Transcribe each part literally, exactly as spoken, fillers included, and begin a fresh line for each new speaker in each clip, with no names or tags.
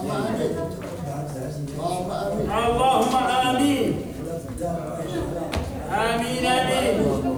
اللهم آمين آمين آمين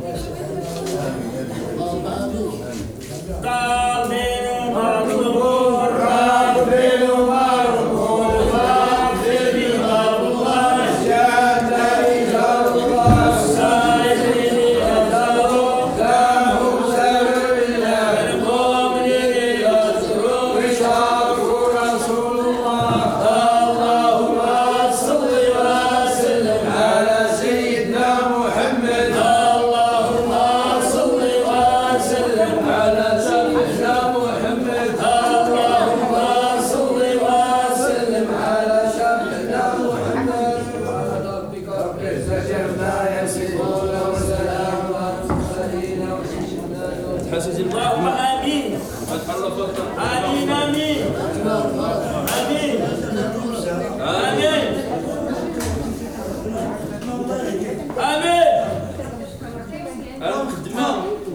قابل مقبول رابل مقبول غافر الله جل إلى الله السائل يدعو له سر الله المؤمن يذكر وشاف رسول الله اللهم صل وسلم على سيدنا محمد اللهم صل وسلم على سيدنا محمد اللهم صل وسلم على سيدنا محمد سبحان ربك رب العزة عما يصفون وسلام على المرسلين والحمد لله اللهم آمين آمين آمين آمين آمين آمين الخدمة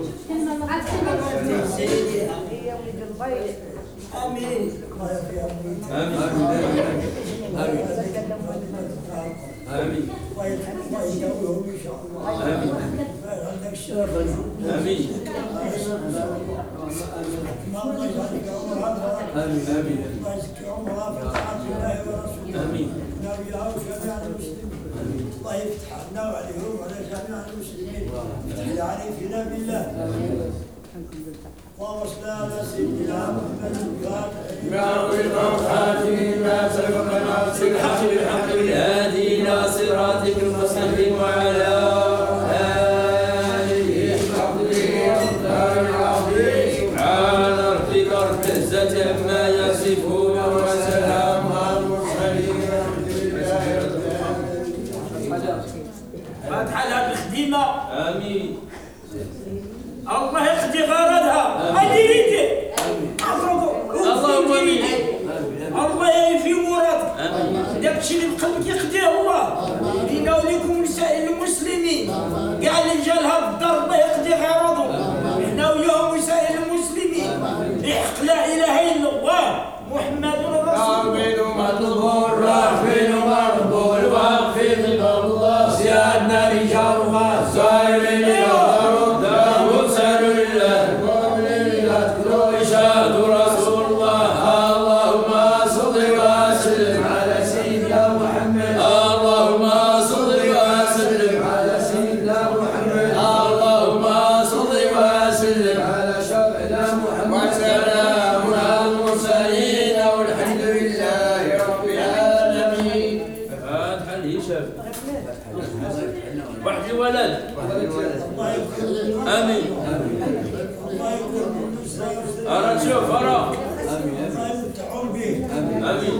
آمين آمين آمين الله يفتح عنا وعليهم وعلى جميع المسلمين يعني فينا بالله اللهم صل على سيدنا محمد
ما أريد خاتم ما سبق ناصر الحق بالحق الهادي إلى صراطك المستقيم وعلى آله وصحبه والدار العظيم سبحان ربك رب العزة عما يصفون وسلام على المرسلين والحمد لله رب العالمين.
فاتحة لها بالخدمة
آمين.
الله يقضي غرضها هذه يدي
اللهم آمين.
الله يفي مرادك داكشي اللي بقلبك يقضيه الله لينا وليكم لسائر المسلمين كاع اللي جا لها الدار الله يقضي غرضهم حنا وياهم وسائر المسلمين يحق لا اله الا الله محمد رسول
الله مطلوب رافع مربول واخفض الله سيادنا رجالها سائرين يظهرون دار سر الله المؤمنين يذكرون إشهاد رسول الله اللهم صل وسلم على سيدنا محمد اللهم صل وسلم على سيدنا محمد اللهم صل وسلم على شفيعنا محمد وسلام على المرسلين والحمد لله رب العالمين. فاتحة الهشام واحد الولد آمين. أرى تشوف أرى آمين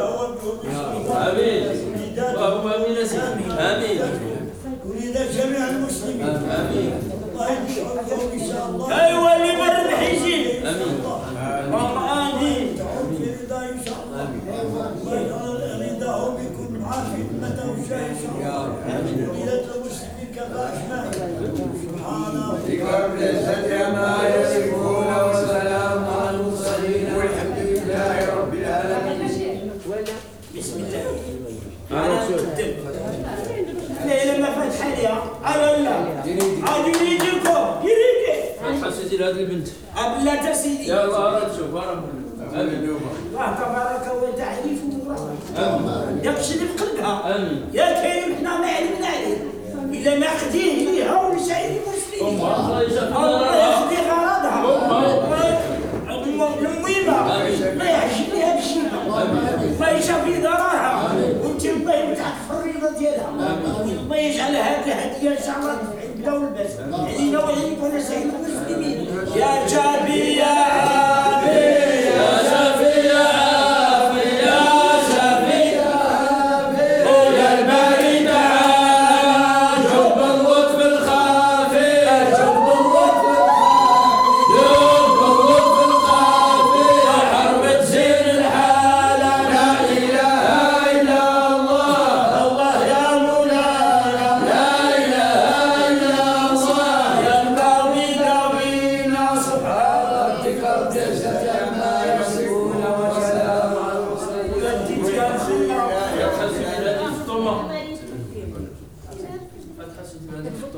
آمين اللهم آمين يا سيدي آمين
ولد جميع المسلمين
آمين
الله يجعلهم ان شاء الله ايوا اللي بر الحجيب
آمين
اللهم آمين في رضا ان شاء الله رضاهم يكون معاه في خدمته وجاه ان شاء الله ولد المسلمين كما اجمعين سبحان
ربك رب العزة عما يصفون وسلام على المرسلين والحمد لله رب العالمين.
بسم الله انا نقدم لا ما فاتحه ليها على لا عادي يجيكم يريدي
فتحة سيدي لهذه البنت
ابلة سيدي
يا الله أرى تشوف أرى آمين
الله تبارك وتعالى
آمين
داكشي اللي بقلبها
آمين
يا كريم حنا ما علمنا عليه الا ما خديه ليها ولسائر المسلمين
الله يجزاك
الله يخدي غرضها المهمه ما يعجب لها بشي ما يشافي ضررها وانت الله يمتعك في الرضا ديالها الله يجعلها كهديه ان شاء الله عند والبس علينا وعليكم ولسائر المسلمين يا جابي يا عابي
يا شافي يا عافي يا شافي يا عافي يا الباري تعال جب اللطف الخافي جب اللطف الخافي جب اللطف الخافي يا حرب تزين الحالة لا إله إلا الله الله يا مولانا لا إله إلا الله يا الباري داوينا سبحان ربك رب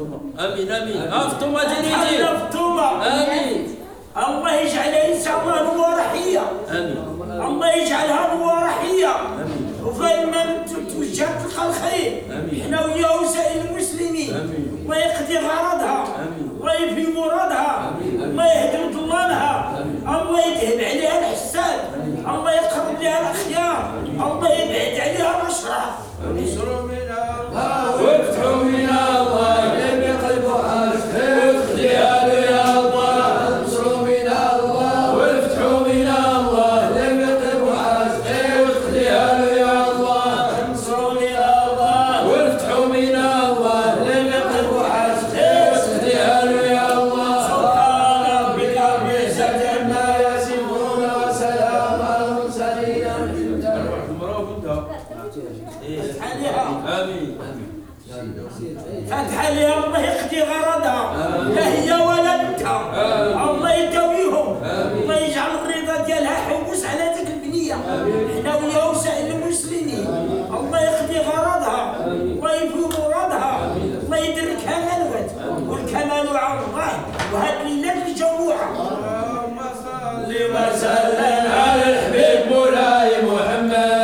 امين امين افطومه جديدين
حنا فطومه
امين
الله يجعلها ان شاء الله نوارحيه
امين
الله يجعلها نوارحيه
امين
وفما توجه تلقى الخير
امين
حنا ويا وسائل المسلمين
امين
الله يقضي غرضها
امين
الله يفي مرادها الله يهدم ظلامها الله يذهب عليها الحساد الله يقرب لها الاخيار الله يبعد عليها الاشرار
نصر من الله وفتح من الله لم يقلب عاشق واختيار يا الله نصر من الله وفتح من الله لم يقلب عاشق واختيار يا الله نصر من الله وفتح من الله لم يقلب عاشق واختيار يا الله سبحان ربك رب العزة عما يصفون وسلام على المرسلين
عليها
امين
فتح عليها الله يقضي غرضها لا هي ولا بنتها الله يداويهم الله يجعل الرضا ديالها حبوس على ذيك البنيه حنا ويا وسائل المسلمين الله يقضي غرضها الله يفي مرادها الله يدركها غلوت والكمال على الله وهذه الليله الجموعه
اللهم صل وسلم على الحبيب مولاي محمد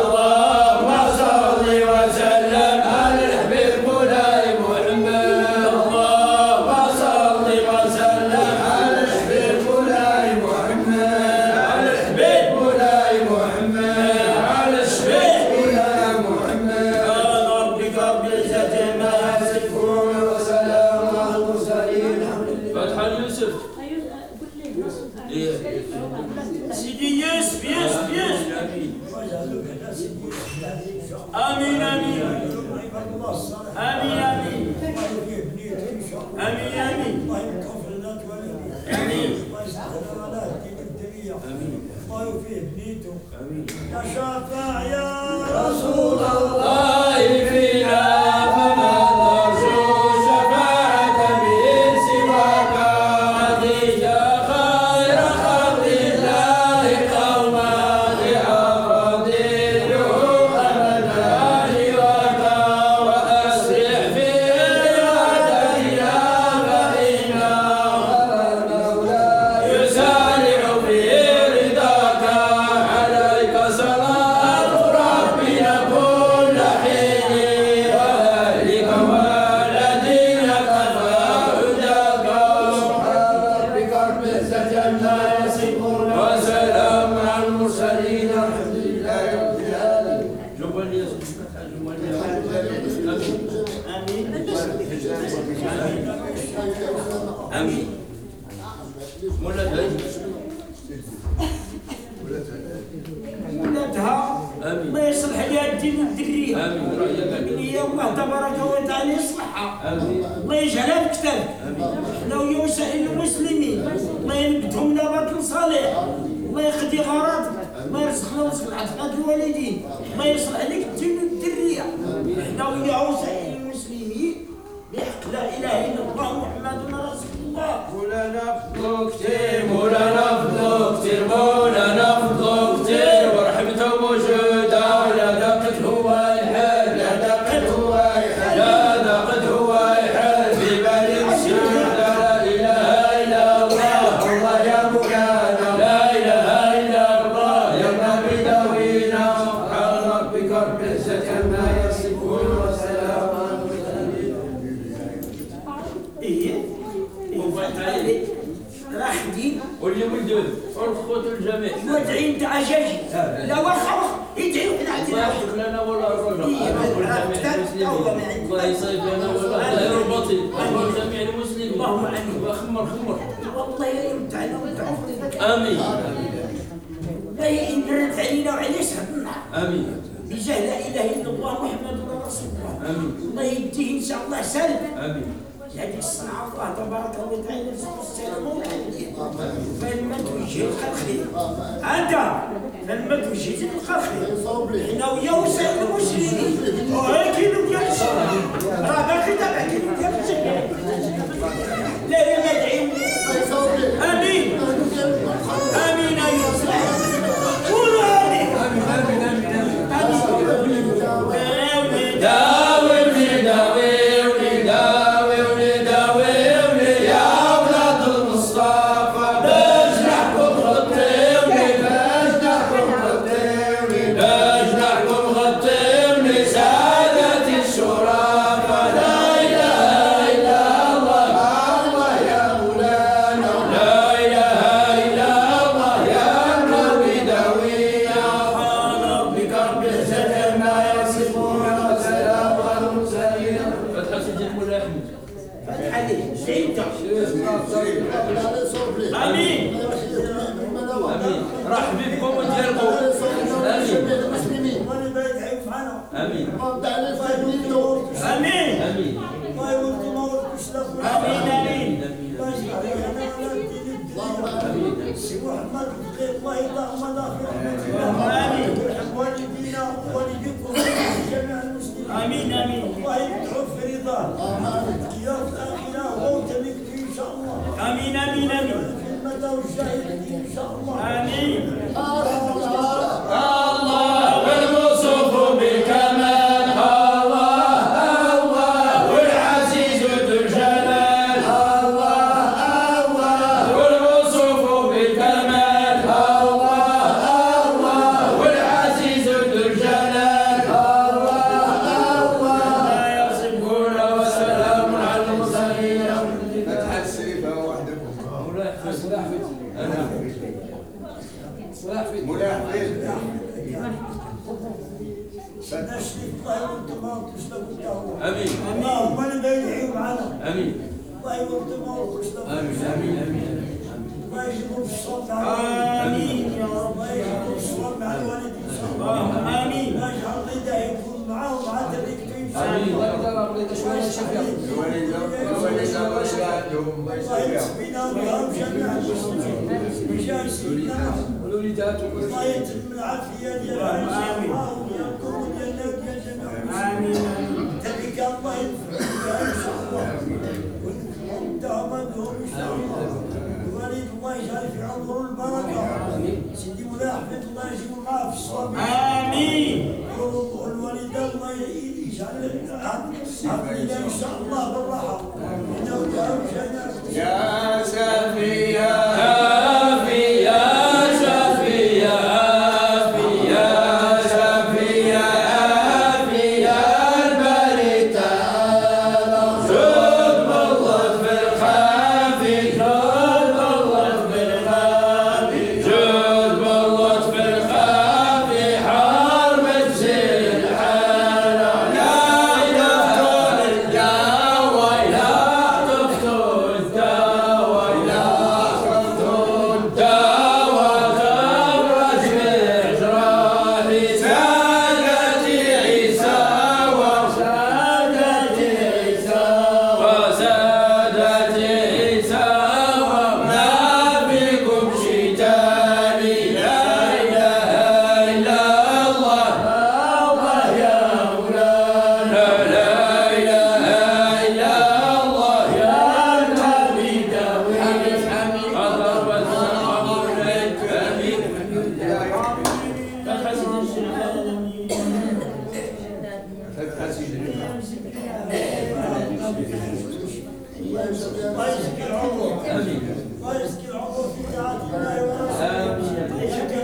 سيدي يوسف يوسف يوسف امين امين امين امين امين امين امين
الله يوفيه بنيته يا شافع يا رسول
الله فينا فما نرجو شفاعة من سواك خديجة خير خلق الله قوما لأفاضله أبدا لواك وأسرع في إرادتنا فإنا المولى يسارع في رضاك عليك صلاة ربنا كل حين وأهلك والذين كفروا هداك سبحان ربك رب العزة عما يصفون وسلام على المرسلين الحمد لله رب العالمين. جبل يا امين امين مولا
ولادها الله يصلح لها الدين والذريه
امين رايك
هي الله تبارك وتعالى يصلحها
امين
الله يجعلها بكتاب حنا ويا وسائل المسلمين الله ينبتهم نبات صالح الله يقضي غرضك الله يرزقنا ويصلح اعتقاد الوالدين الله يصلح لك الدين والذريه حنا ويا وسائل المسلمين بحق لا اله الا الله محمد رسول الله
مولانا فضلو كتير مولانا فضلو كتير مولانا فضلو كتير ورحمته موجودة لا دقت هو يحل لا دقت هو يحل لا دقت هو يحل في بالي مسجد لا إله إلا الله الله يا مولانا لا إله إلا الله يا نبي داوينا سبحان ربك رب العزة عما يصفون وسلام على المرسلين.
ايه ايه راحدين
واللي ولدوا والخوت الجميع
وادعين انت عجاجي لا واخا واخا يدعي وحنا
الله
عندنا
يحفظ لنا ولا الرجل
إيه،
الله يصيب لنا ولا الله يربطي الله جميع المسلمين
اللهم امين
وخمر خمر
والله يرد علينا ويرد
امين
والله ان برد علينا وعلى شعبنا
امين
بجاه لا اله الا الله محمد رسول الله
امين
الله يديه ان شاء الله سلم
امين
هذه الصنعة الله تبارك وتعالى يرزق السلام والعافية فلما توجه الخير أنت فلما توجه تلقى الخير حنا ويا وسائل المسلمين وهي كيلو ديال الشرع راه باقي تابع كيلو ديال الجنة لا يا مدعي آمين آمين أيها قولوا آمين آمين آمين آمين
داوي داوي داوي
سيدة امين
امين رحب بكم وديالكم امين
وانا يدعي معنا
امين
امين
امين
الله يورد ما ورد شلف
امين امين
باش عليك انا ولا الدين سي محمد بقيت الله يطعم داخل
آمين.
ويرحم والدينا ووالديكم جميع المسلمين
امين امين
الله يدعو في رضاه يا في الاخره وموت بك ان شاء الله
امين امين امين
الخدمه والجاهدين ان شاء الله
امين
الله والموصوف بالكمال الله الله والعزيز ذو الجلال الله الله والموصوف بالكمال الله الله والعزيز ذو الجلال الله الله لا يصفون وسلام على المرسلين
فتح السيفة وحدكم
مولاي حفيظ مولاي حفيظ
مولاي حفيظ
نشري الله يورد ما ورد شلف
امين
اللهم اللي بيدعي معنا
امين
الله يورد ما ورد شلف
امين امين امين
الله يجيبوا الصوت على
امين يا رب
الله يجيبوا الصوت مع الوالد ان شاء الله
اللهم امين
الله يجعل الغداء يكون معاه ومع تركته ان شاء
امين
الله
الله يرضى شويه شفيع
الوليد الوليد الرشد عندهم الله
الله
يسلمك
يسقينا بهم جميع المسلمين بجاه سيدنا
والوليدات
الله يتم العافيه ديالها ان شاء الله وديالكم وديالنا وديال جميع المسلمين
امين
تبارك الله ينفع بها ان شاء الله وندعم بهم ان شاء الله الوالد الله يجعل في عمره البركه سيدي مولاي حفيظ الله يجيب معاه في الصواب
امين
والوالدة الله يجعل عقلنا ان شاء الله بالراحه انه لهم جنات
يا سفيا
شافي يا شافي يا شافي يا شافي يا شافي يا البريد جود باللطف الخافي جود باللطف الخافي جود باللطف الخافي حرب تزيل الحالة لا تفتون الدواء لا تفتون الدواء لا تفتون الدواء تبرز بإجراري سادتي عيسى وسادتي عيسى وسادتي عيسى وما فيكم شتاني لا إله إلا الله الله يا مولانا لا إله إلا الله يا نبي داوود أضرب السماء إليك أمين
فتح سيدنا
الله يزكي العمر
آمين
الله يزكي العمر في طاعه الله ورسوله الله يشكي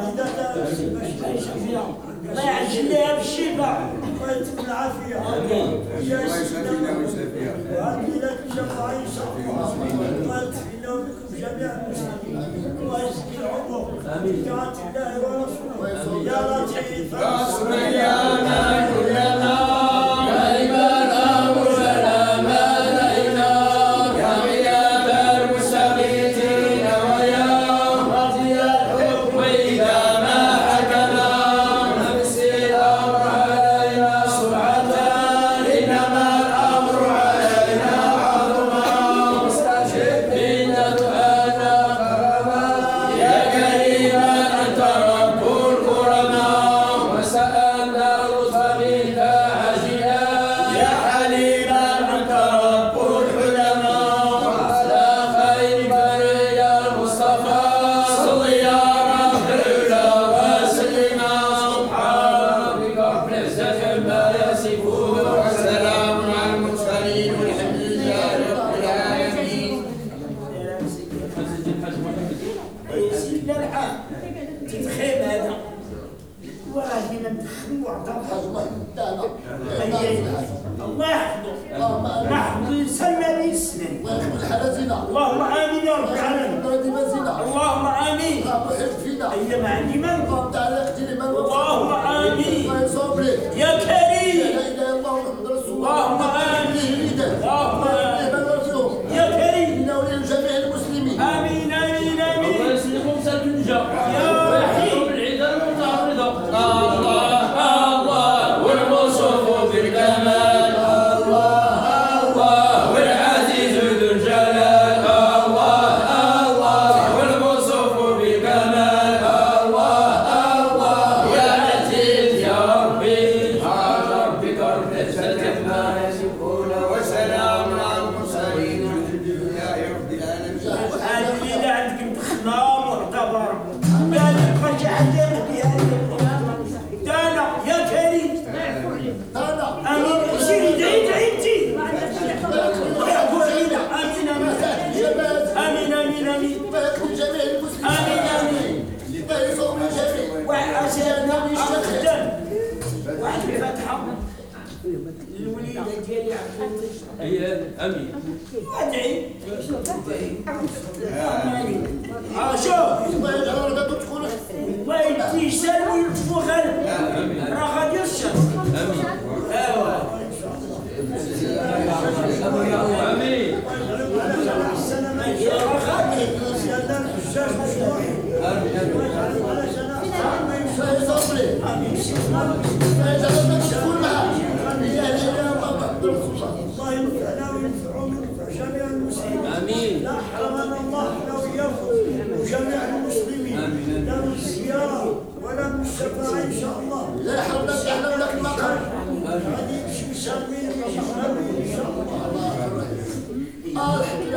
الله يعجل لها بالشفاء
الله يتم العافيه
آمين
يا
الله يسلمنا
سيدنا
ويسلمك
وهذه لك الشفاعة إن شاء الله الله يكفينا وبكم جميع المسلمين الله يزكي العمر
آمين.
بطاعة الله ورسوله يا لطيف
فاصبر يا من كلنا كلمة الأمر لنا ما لينا يا غياب المستغيثين ويا رضي الحكم إذا ما حكمنا نفسي الأمر علينا سرعة إنما الأمر علينا عظما مستشف بنا أنا كرما يا كريما أنت رب الكرماء وسألنا اللطف منا عاجلا يا حليما أنت رب الحلماء وعلى خير برية المصطفى صل يا رب العلا وسلما سبحان ربك رب العزة عما يصفون وسلام على المرسلين والحمد لله رب العالمين.
سيدنا الحاج تتخيل هذا وراجل ندخل وعطاه الله يحفظه نحفظ يسمى بالسنين اللهم امين يا رب العالمين اللهم امين ايما عندي من اللهم امين يا كريم اللهم امين اللهم امين الفاتحه الوليده ديالي عبد اللطيف
هي امين
وادعي اه شوف
الله يجعل لك تدخل
الله يدي يسال ويلفوا غالب راه غادي يرشد ايوا
امين
راه غادي
الله ينفعنا وينفعهم وينفع جميع المسلمين.
امين.
لا حرمنا الله احنا وياكم وجميع المسلمين لا من الزياره ولا من الشفاعه ان شاء الله. لا يحرمنا احنا ولا المقام. غادي يمشي سالمين ويجي سالمين ان شاء الله.